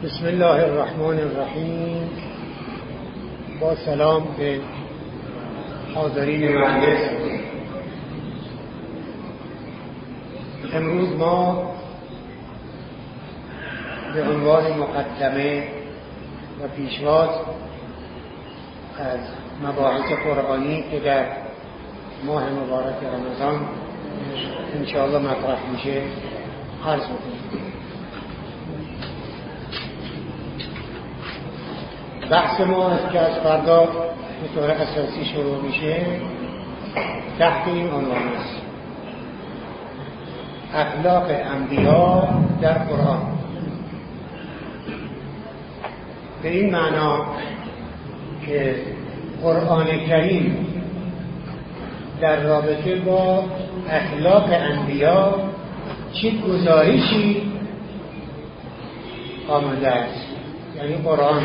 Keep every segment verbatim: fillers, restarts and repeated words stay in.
بسم الله الرحمن الرحیم. با سلام به حاضرین مجلس. امروز ما به عنوان مقدمه و پیشواز از مباحث قرآنی که در ماه مبارک رمضان انشاءالله مطرح میشه عرض میکنیم. بحث ما که از فردا به طور اساسی شروع میشه تحت این عنوان است: اخلاق انبیا در قرآن. به این معنا که قرآن کریم در رابطه با اخلاق انبیا چه گزارشی آمده است. یعنی قرآن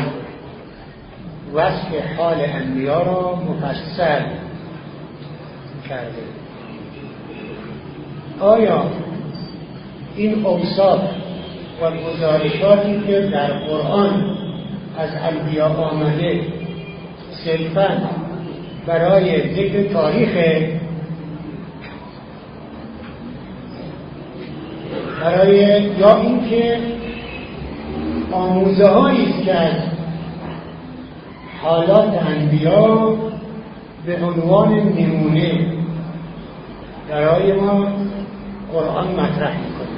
وصف حال انبیا را مفصل کرده. آیا این اوصاف و گزارشاتی که در قرآن از انبیا آمده صرفاً برای ذکر تاریخ، برای یا اینکه آموزه هایی است که از حالات انبیا به عنوان نمونه برای ما قرآن مطرح می‌کند.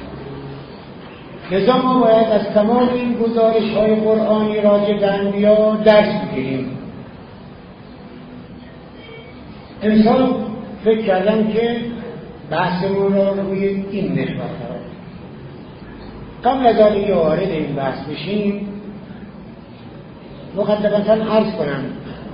لذا ما باید از تمام این گزارش‌های قرآنی راجع به انبیا درس بگیریم. امسال فکر کردم که بحثمون را روی این محور قرار بدیم. قبل از اینکه وارد این بحث بشیم مقدمتاً عرض کنم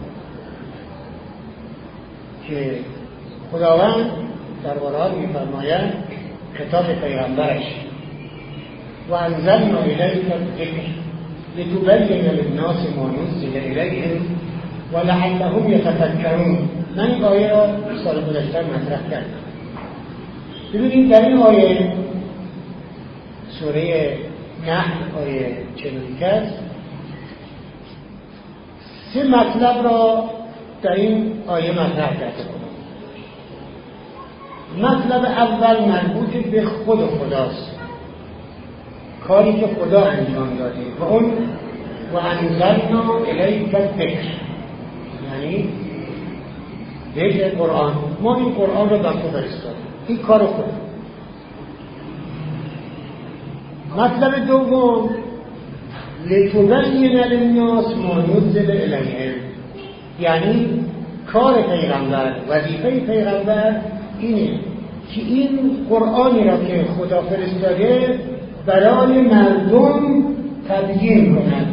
که خداوند در قرآن می‌فرماید کتاب پیغمبرش و انزلنا الیک الذکر لتبین للناس ما نزل الیهم ولعلهم یتفکرون. من این آیه را سال گذشته مطرح کردم. ببینید در این آیه سوره نحل آیه چهل و یک است. سه مطلب را در این آیه مطرح کرده کنم. مطلب اول مربوط به خود خداست، کاری که خدا انجام داده و اون و انزلنا الیک الذکر، یعنی ذکر قرآن. ما این قرآن را بر تو فرستادیم، این کار خود. مطلب دوم لتبین للناس ما نزل الیهم، یعنی کار پیغمبر، وظیفه پیغمبر اینه که این قرآنی را که خدا فرستاده برای مردم تبیین کند.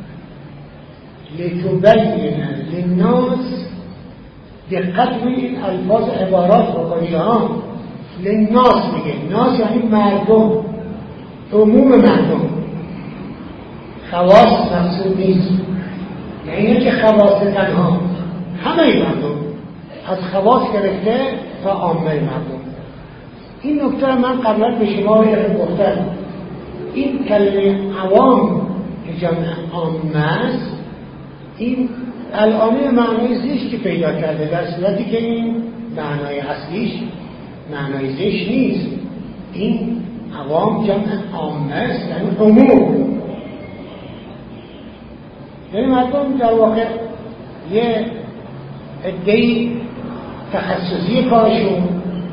لتبین للناس، دقت به این الفاظ عبارات بکنید ها. للناس میگه، ناس یعنی مردم، عموم مردم، خواص مقصود نیست. یعنی اینه که خواص تنها همه مردم، از خواص گرفته تا عامه مردم. این نکته من قبلا به شما گفتم. این کلمه عوام که جمع عامه است، این الان معنای زشتی پیدا کرده، در صورتی که این معنای اصلیش معنای زشت نیست. این عوام جمع عامه است، یعنی عموم، یعنی مردم در واقع یه عده‌ای تخصصی کارشون،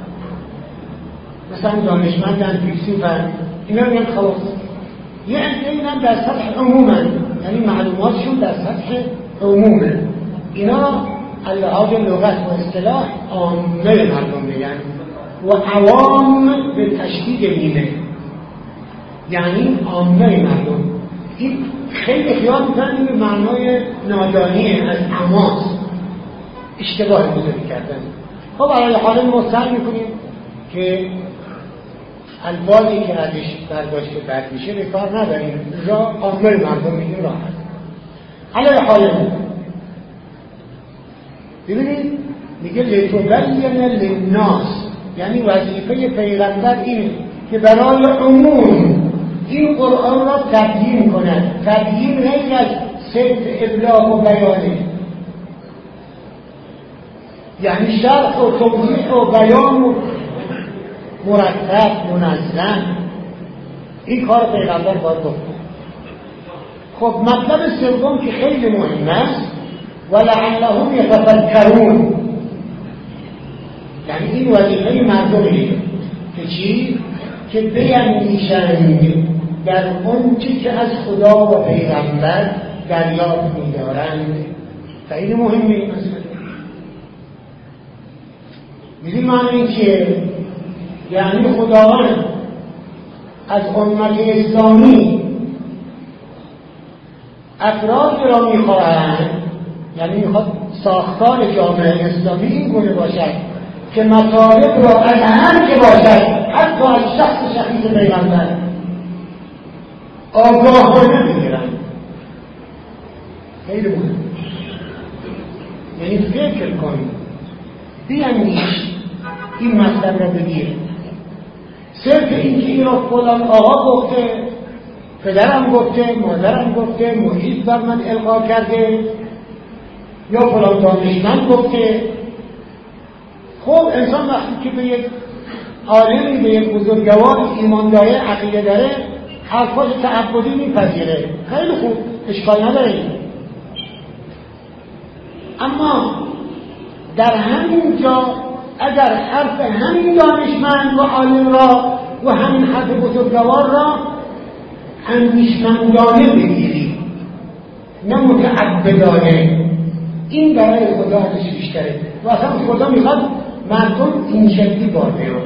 مثلا دانشمندن، فیلسوفن، اینا میگن خلاص. یه عده‌ای هم در سطح عمومن، یعنی معلوماتشون در سطح عمومه. اینا لحاظ لغت و اصطلاح عامه مردم میگن و عوام به تشدید میمه، یعنی عامه مردم. این خیلی خیال میکنن به معنای نادانیه از عماس، اشتباه بزرگی کردن. خب برای حال ما سعی میکنیم که الفاظی که ازش برداشت بد میشه به کار نداریم، را عامه مردم میگیم راحت. علی حال ببینید میگه لتبین للناس، یعنی وظیفه پیغمبر اینه که برای عموم این قرآن را تبیین کند. تبیین غیر از صرف ابلاغ و بیانه، یعنی شرح و توضیح و بیان و مرتب منظم. این کار پیغمبر باید بکنه. خب مطلب سوم که خیلی مهم است، ولعلهم یتفکرون، یعنی این وظیفه مردمه که چی؟ که بیندیشند در اون چی که از خدا و پیغمبر دریافت می‌دارند. خیلی مهمه این مسئله. می‌دونید معنی این چیه؟ یعنی خداوند از امت اسلامی افرادی را می‌خواهند، یعنی می‌خواد ساختار جامعه اسلامی این گونه باشد که مطالب را از هر که باشد، حتی از شخص شخص پیغمبر، آگاهانه بگیرند. خیلی مهم. یعنی فکر کنید، بیاندیش، این مطلب را بگیر. صرف این که این را فلان آقا گفته، پدرم گفته، مادرم گفته، محیط بر من القا کرده، یا فلان دانشمند گفته. خب انسان وقتی که به یک عالمی، به یک بزرگوار ایمان داره، عقیده داره، حرفاش تعبدی میپذیره، خیلی خوب، اشکال نداره. اما در همین جا اگر حرف همین دانشمند و عالم را و همین حرف بزرگوار را اندیشمندانه بگیری، نه متعبدانه، این برای خدا ازش بیشتره. و اصلا خدا میخواد مردم این شکلی بار بیارن.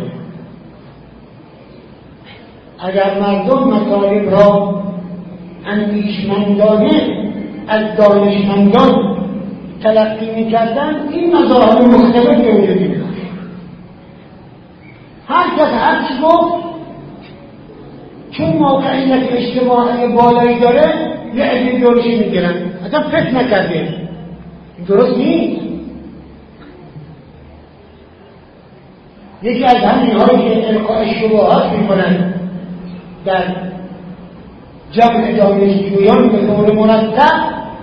اگر مردم مطالب را اندیشمندانه از دانشمندان تلقی میکردن، این مظاهر مختلف وجود می‌داشت. هر کس هر چی گفت، چون موقعیت اجتماعی بالایی داره، یه عدی دورشی میگیرن. اصلا فکر نکرده. درست نیست. یکی از همین هایی که القاء شبهات میکنن در جمع دانشجویان به طور مرتب،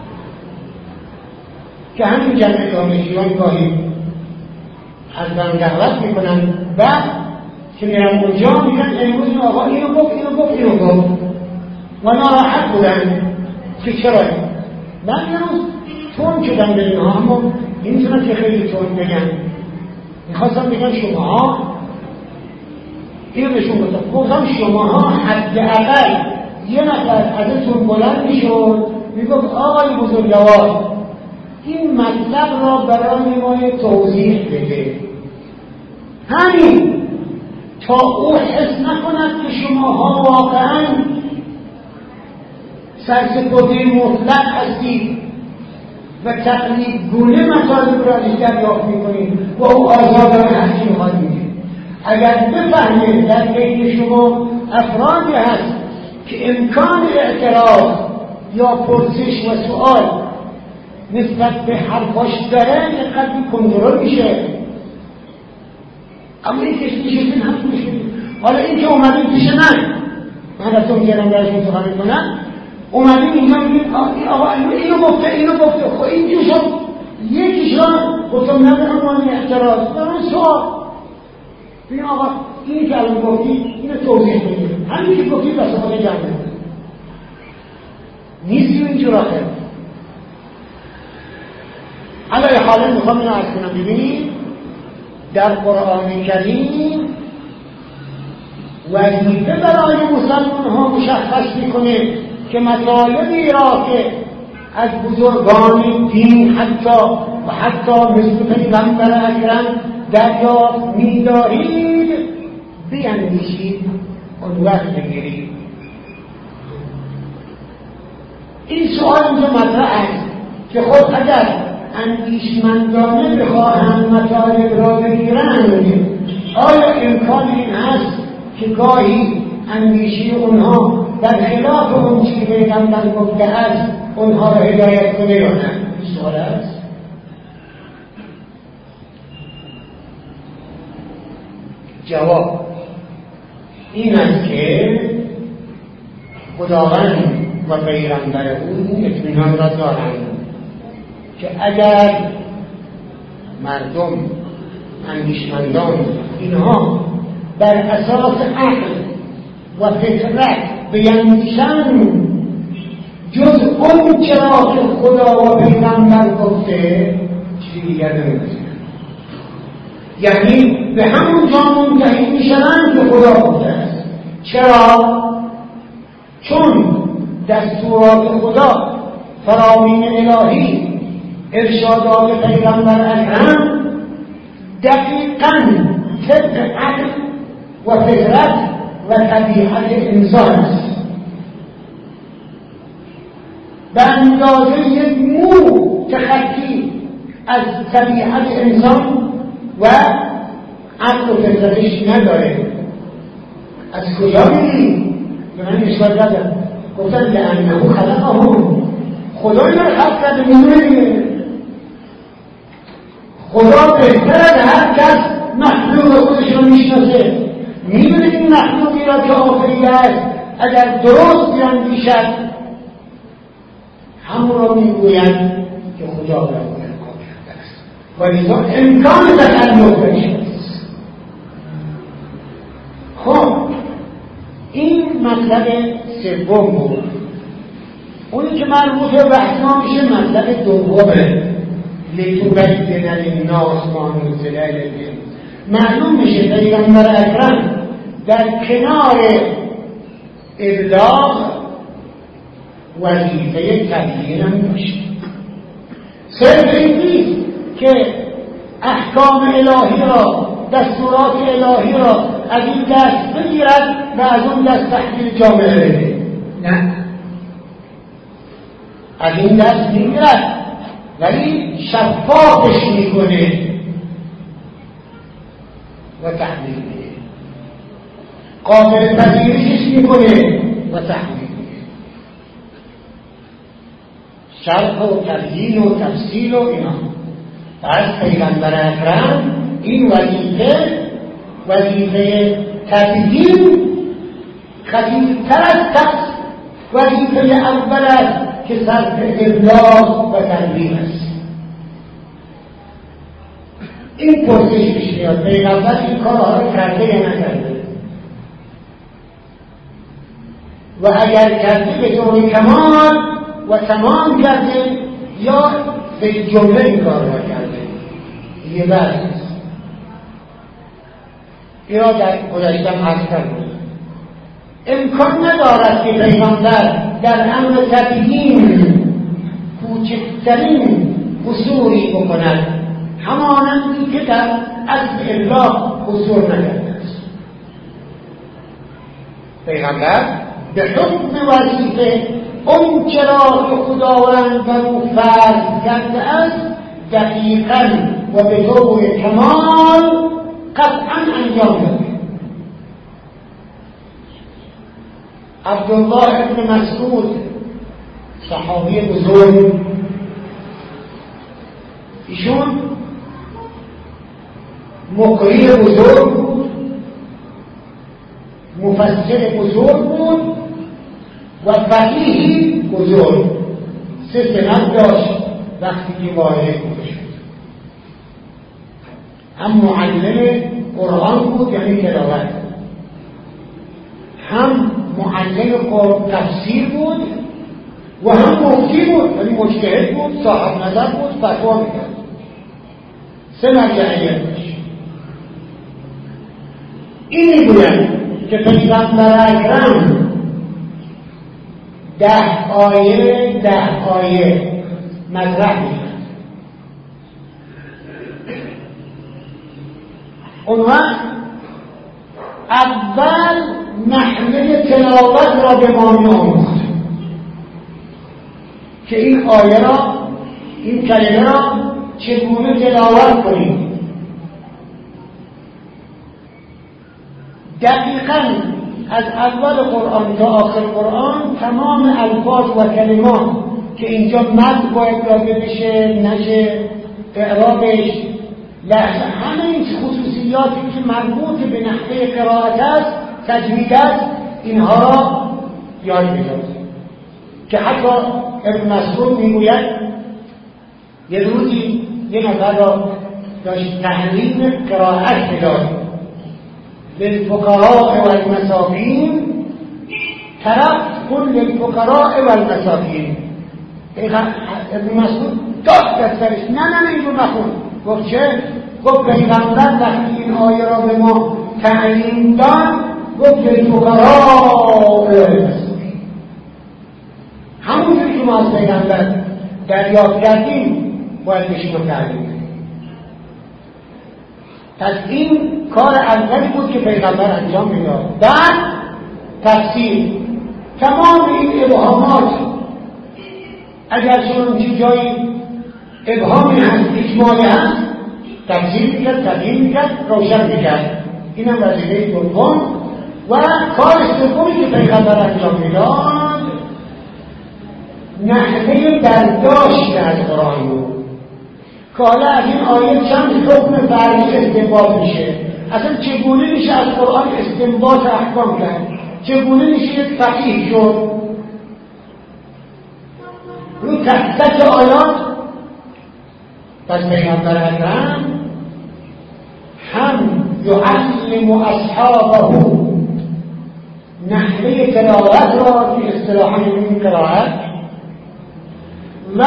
که همین جمع دانشجویان گاهی از من دعوت میکنن، بعد که میرم اونجا میگن امروز این آقا اینو گفت اینو گفت اینو گفت و ناراحت بودن که چرا من امروز تون شدم به اینها، اما نمیتونم که خیلی تون بگم. میخواستم بگم شماها اینو بهشون گفتم گفتم شماها حداقل یه نفر ازتون بلند میشد میگفت آقای بزرگوار این مطلب را برای ما توضیح بده، همین، تا او حس نکند که شماها واقعا سرسپرده مطلق هستید و تقلید گونه مطالب را ازش دریافت میکنید و او آزادانه هرچی میخواد میگه. اگر بفهمید در بین شما افرادی هست که امکان اعتراض یا پرسش و سؤال نسبت به حرفاش داره، یه قدری کنترل میشه. اما این کش میشهید هم میشهید. حالا این که اومدین پیش من من از اون گرم برشون سخن میکنم، اومدین اینجا میگید آقا اینو گفته اینو گفته، خب این جوشم یکیش را گفتم ندارم مانی احتراز برای سوال بین آقا اینی که الان گفتی اینو توضیح بگیرم، همین که گفتی بس خدا جمعه نیستی و اینجور آخر. علای حالا میخوام اینو عرض کنم. ببینید در قرآن کریم وظیفه برای مسلمان ها مشخص میکنه که مطالبی را که از بزرگان دین حتی و حتی مثل پیغمبر اکرم دریافت می‌دارید بیاندیشید، اون وقت بگیرید. این سؤال اینجا مطرح است که خود اگر اندیشمندانه بخواهند مطالب را بگیرند، آیا امکان این هست که گاهی اندیشه اونها در خلاف اون چیزی که پیغمبر گفته است اونها را هدایت کنه یا نه؟ این سوال است. جواب این است که خداوند و پیغمبر او این اطمینان را دارند که اگر مردم اندیشمندان اینها بر اساس عقل و فطرت بیندیشند جز اون چرا که خدا و پیغمبر گفته چیزی دیگر نمی‌دونند، یعنی به همون جا منتهی میشوند که خدا گفته است. چرا؟ چون دستورات خدا، فرامین الهی، ارشادات پیغمبر اکرم دقیقاً طبق عقل و فطرت و طبیعت انسان است. به اندازه یک مو تخطی از طبیعت انسان و عقل و فطرتش نداره. از کجا میدونی؟ به من اشاره دادم، گفتن لأنه خلقهم، خدا این رو خلق کرده، میدونه خدا بهتر از هر کس مخلوق خودش رو میشناسه، میدونه این مخلوقی را که آفریده است اگر درست بیاندیشد همون را میگویند که خدا را باید کار کرده است و لذا امکان تکلف بهش است. خب این مطلب سوم بود. اونی که مربوط به بحث ما میشه مطلب دومه، لتبین للناس ما نزل الیهم. معلوم میشه پیغمبر اکرم در کنار ابلاغ وظیفه تبیین هم داشت. صرف این نیست که احکام الهی را، دستورات الهی را از این دست بگیرد و از اون دست تحویل جامعه بده، نه، از این دست میگیرد ولی شفافش میکنه و تحویل میده، قابل پذیرشش میکنه و تحویل میده، شرح و تبیین و تفصیل و اینا. پس پیغمبر اکرم این وظیفه وظیفه تبیین خفیفتر از وظیفه اول است که صرف ابلاغ و تبیین است. این پرسش پیش میاد پیغمبر این کارها رو کرده یا نکرده، و اگر کرده به طور کمال و تمام کرده یا به جمله این کار را کرده. یه بحث است. این را در گذشتم عرض کردم. امکان ندارد که پیغمبر در امر تبیین کوچکترین قصوری بکند همانندی که در اصل ابلاغ قصور نکرده است. پیغمبر به حکم وظیفه اون چرا که خداوند بر او فرض کرده است دقیقاً و به طور کمال قطعاً انجام داده. عبدالله ابن مسعود صحابی بزرگ، ایشون مقری بزرگ بود، مفسر بزرگ بود و فقیه بزرگ، سه سند داشت وقتی که وارد شد. هم معلم قرآن بود یعنی تلاوت، هم معلم تفسیر بود و هم مفتی بود یعنی مجتهد بود، صاحب نظر بود، فتوا میداد. سه مرجعیت داشت. این میگویند که پیغمبر اکرم ده آیه ده آیه مطرح می‌کرد. اون وقت اول نحوه تلاوت را به ما می‌آموخت که این آیه را، این کلمه را چگونه تلاوت کنیم. دقیقاً از اول قرآن تا آخر قرآن تمام الفاظ و کلمات که اینجا مد باید داده بشه نشه، اعرابش، لحظه، همه این خصوصیاتی که مربوط به نحوه قرائت است، تجوید است، اینها را یاد میداد که حتی ابن مسعود میگوید یه روزی یه نفر را داشت تعلیم قرائت میداد للفقراء والمساکین طرف کن للفقراء والمساکین ابن مسعود داد در سرش نه نه نه اینو نخون. گفت چه؟ گفت پیغمبر وقتی این آیه را به ما تعلیم داد گفت للفقراء والمساکین، همونجوری که ما از پیغمبر دریافت کردیم باید بهش رو تعلیم کنیم. پس این کار اولی بود که پیغمبر انجام میداد. بعد تفسیر تمام این ابهامات، اگر چون چی جایی ابهامی هست اجمالی هست تفسیر میکرد، تبیین میکرد، روشن میکرد. این هم وظیفه دوم. و کار سومی که پیغمبر انجام میداد نحوه برداشت از قرآن بود که حالا از این آیه چند حکم فرعی استنباط میشه، اصلا چگونه میشه از قرآن استنباط احکام کرد، چگونه میشه یک فقیه شد. رو تک تک آیات پس پیغمبر اکرم هم یعلم اصحابه نحوه قرائت را که اصطلاحاً این قرائت و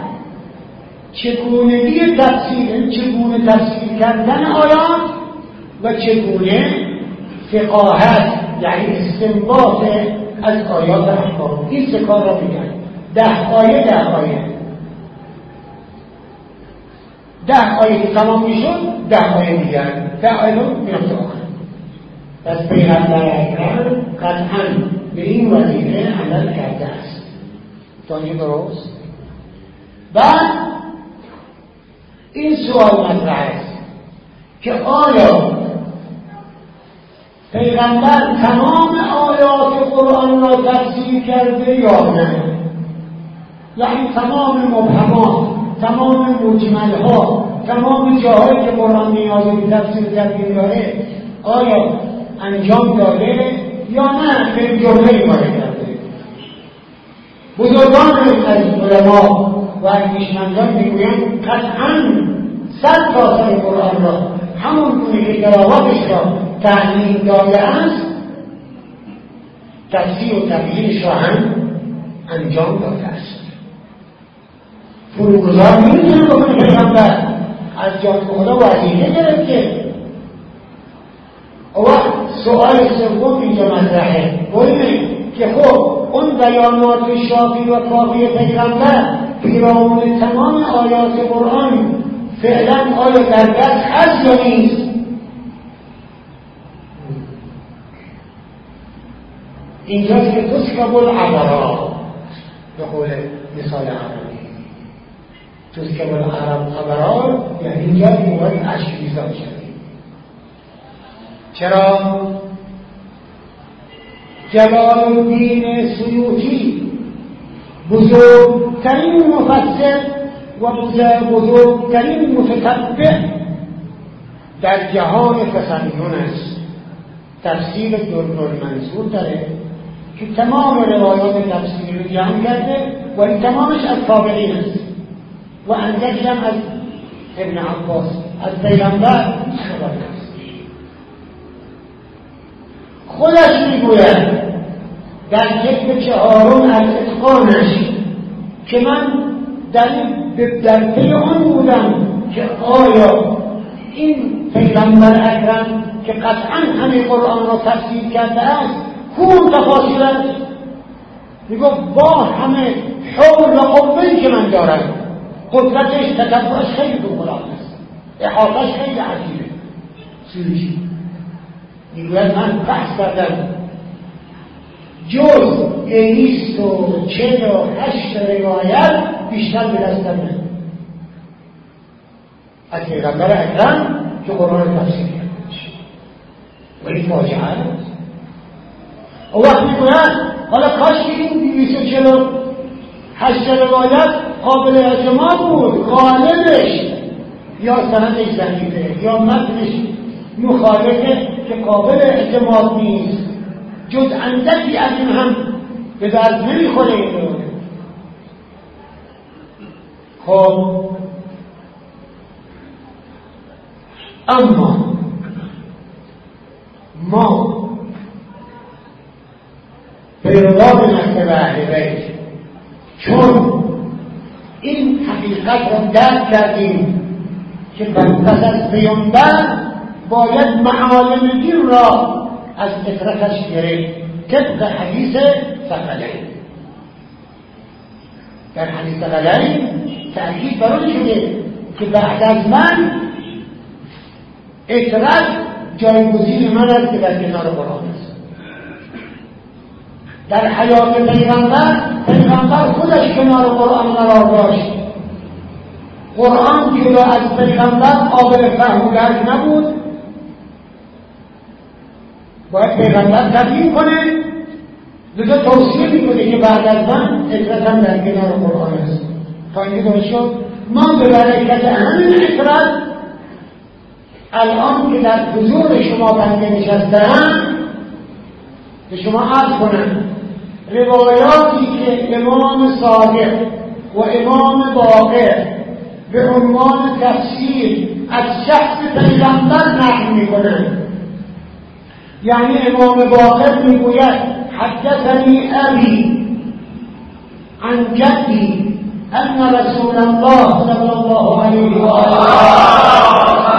چگونگی تفسیر، چگونه تفسیر کردن آیات و چگونه فقاهت یعنی استنباط از آیات احکام. این سه کار را میگن. ده آیه ده آیه ده آیه که تمام میشد ده آیه دیگر ده آیه رو میرفت آخر. پس پیغمبر اکرم قطعا به این وظیفه عمل کرده است. تا این درست؟ بعد این سوال مطرح است که آیا پیغمبر تمام آیات قرآن را تفسیر کرده یا نه؟ یعنی تمام مبهمات، تمام مجملها، تمام جاهایی که قرآن نیازی به تفسیر تبیین داره آیا انجام داده یا نه به جمله وارد کرده؟ بزرگان از علما و اندیشمندان میگویند قطعاً صد درصد قرآن را همون گونه که قرائتش را تعلیم داده است تفسیر و تبیینش را هم انجام داده است. فروگذار نمیتونه بکنه پیغمبر از جان خدا وظیفه گرفته. وقت سؤال سوم اینجا مطرحه ببینید که خب اون بیانات شافی و کافی پیغمبر پیرامون تمام آیات قرآن فعلا آیا در دست هست یا نیست؟ اینجاست که تسکب العبرا به قول مثال عربی تسکب العبرا یعنی اینجا که باید عشق بیزاد شد. چرا؟ جلال الدین سیوطی بزرگترین مفسر و بزرگترین متتبع در جهان تسنن است. تفسیر دررالمنصور داره که تمام روایات تفسیری رو جمع کرده و این تمامش از تابعین است و اندکش هم از ابن عباس از پیغمبر خبر است. خودش میگوید در جلد چهارم از اتقانش که من در در پی آن بودم که آیا این پیغمبر اکرم که قطعا همه قرآن را تفسیر کرده است کون تفاصیلش میگفت با همه حول و قوه‌ای که من دارم قدرتش تتبعش خیلی بقرآن است، احاطش خیلی عجیبه. سیوطی میگوید من بحث کردم جز ایست و چل و هشت روایت بیشتر به دستم نه از پیغمبر اکرم که قرآن تفسیر کرده و این فاجعه است. او وقت میگوید حالا کاش که این بیست و چل و هشت روایت قابل اعتماد بود، غالبش یا سندش ضعیفه یا متنش مخالفه که قابل اعتماد نیست، جز اندکی از این هم به درد نمیخوره این رو. خب اما ما پیروان مکتب اهل بیت چون این حقیقت را درک کردیم که پس از پیامبر باید معالم دین را از فطرتش گرفت طبق حدیث ثقلین. در حدیث ثقلین تأکید بر آن شده که بعد از من اعتراض جایگزین من است که در کنار قرآن است. در حیات پیغمبر پیغمبر خودش کنار قرآن قرار داشت. قرآن جدا از پیغمبر قابل فهم و درک نبود. باید پیغمبر تبیین کنه. لذا توصیه میکنه که بعد از من اطلاعاً در کنار قرآن است. تا اینکه درست شد ما به برکت همین اطلاع الان که در حضور شما بنده نشسته‌ام به شما عرض کنم روایاتی که امام صادق و امام باقر به عنوان تفسیر از شخص پیغمبر نقل میکنند. یعنی امام باقر میگوید حدثنی ابی عن جدی ان رسول الله صلی الله علیه و آله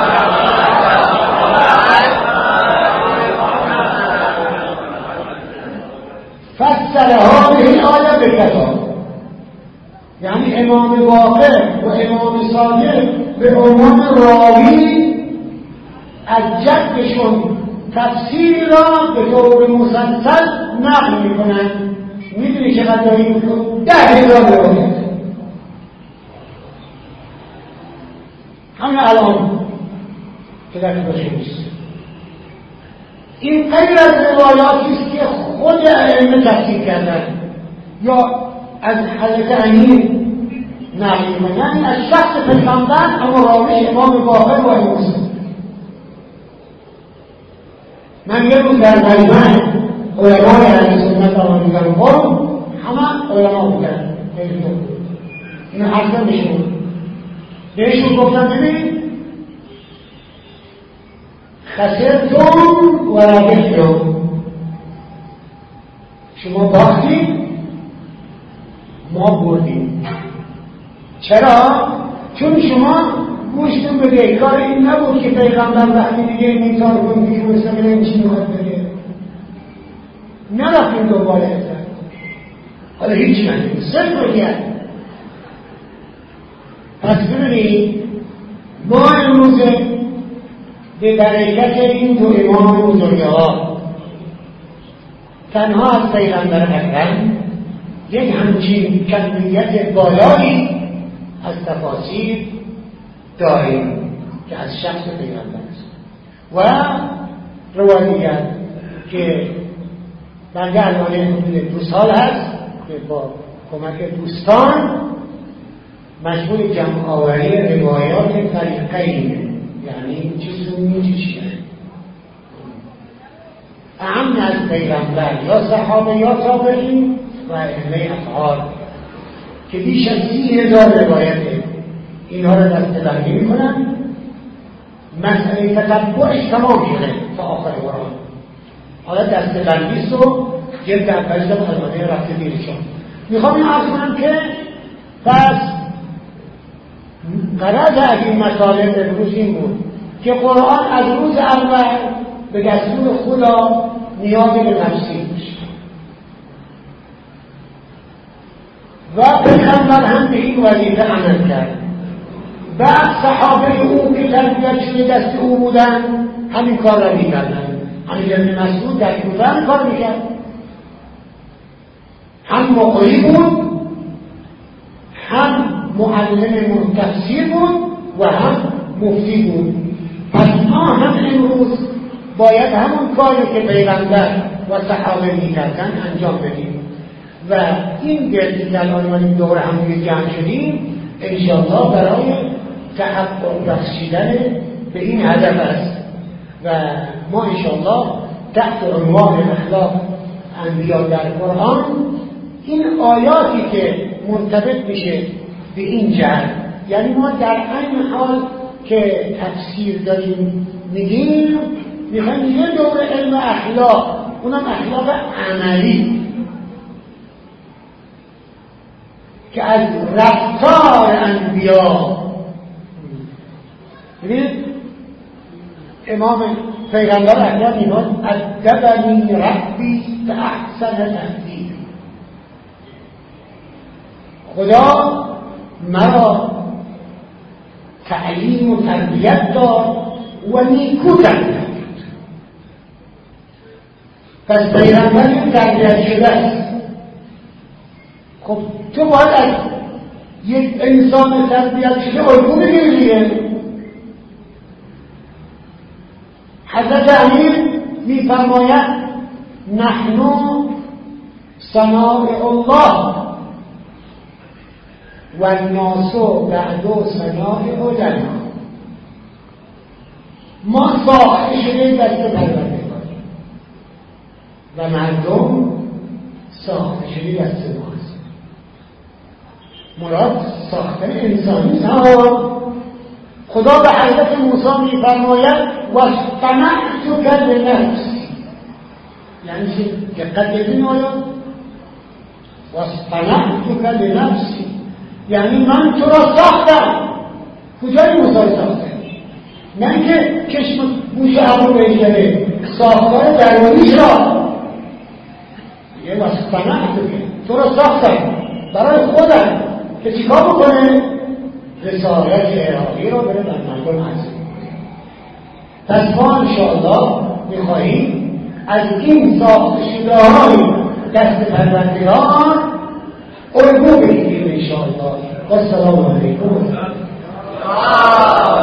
فسر هذه الآية بالكتاب. یعنی امام باقر و امام صادق به عنوان راوی از جدشون تفسیر را به طور مسلسل نقل میکنند. میدونی چقدر داریم میکنم؟ ده هزار روایت. همین الان که در بخیرست این غیر از روایاتی است که خود ائمه تفسیر کردن یا از حضرت امیر نقل میکنند، یعنی از شخص پیغمبر اما راوی امام باقر و امام صادق. من یه روز در مجمع علمای اهل سنت آمدیدم خورم همه علما بودن اینو حضرت بشون بهشون گفتم ببین خسرتم و ربحتم، شما باختید ما بردیم. چرا؟ چون شما گوشتون بده کار این نبود که پیغمبر وقتی دیگه این کار کنید که مستقل این چی میخواد بده نرفتیم دنبال ازد. حالا هیچ ندید صرف رو کرد. پس ببینید ما امروز به برکت این دو امام بزرگه ها تنها از پیغمبر اکرم یک همچین کمیت بالایی از تفاسیر داریم که از شخص پیغمبر است. و روایت که بنده الان حدود دو سال هست که با کمک دوستان مشغول جمع آوری روایات فریقین، یعنی چه سنی چه شیعه، اهم از پیغمبر یا صحابه یا تابعین و ائمه افعال که بیش از سی هزار روایته. اینها را دسته‌بندی میکنن. مسئله تتبعش تمام شده تا آخر قرآن. حالا دسته‌بندیست و جلد اولش هم خدمانه رفته دیرشون. میخوام این عرض کنم که پس غرض از این مطالب امروز این بود که قرآن از روز اول به دستور خدا نیاز به تفسیر میشه و پیغمبر هم به این وظیفه عمل کرد. بعد صحابه او که تربیت شده دست او بودن همین کار را میکردن. همین ابن مسعود در کوفه هم کار میکرد، هم مقری بود، هم معلم تفسیر بود و هم مفتی بود. پس ما هم امروز باید همون کاری که پیغمبر و صحابه میکردن انجام بدیم و این گردی که الان اومدیم دور هم جمع شدیم انشاءالله برای تحقق بخشیدن به این هدف است و ما انشاءالله تحت عنوان اخلاق انبیا در قرآن این آیاتی که مرتبط میشه به این جهت، یعنی ما در این حال که تفسیر داریم میگیم میخوایم یه دور علم اخلاق، اونم اخلاق عملی که از رفتار انبیا، ببینید امام پیغمبر اکرم میگوید ادبنی ربی به احسن تهذیب، خدا مرا تعلیم و تربیت داد و نیکو تربیت. پس پیغمبر این تربیت شده است. خب تو باید از یک انسان تربیت شده الگو بگیری دیگه. حضرت امیر میفرماید نحن صنائع الله و الناس بعد صنائع لنا، ما ساخته شده دست پروردگار و مردم ساخته شده دست ماست. مراد ساختن انسانی سوار. خدا به حضرت موسی میفرماید واصطنعتک لنفسی، یعنی چه؟ دقت بدین آیا واصطنعتک لنفسی یعنی من تو را ساختم. کجای موسی ساخته؟ نه اینکه چشم گوش ابرو بگیره، ساختار درونیش را یه واصطنعتک، تو را ساختم برای خودم که چیکار بکنه؟ رسالت الهی رو بره در مردم عرض کنه. پس ما انشاءالله میخواهیم از این ساخته شده های دست پروردگار الگو بگیریم انشاءالله. و السلام علیکم.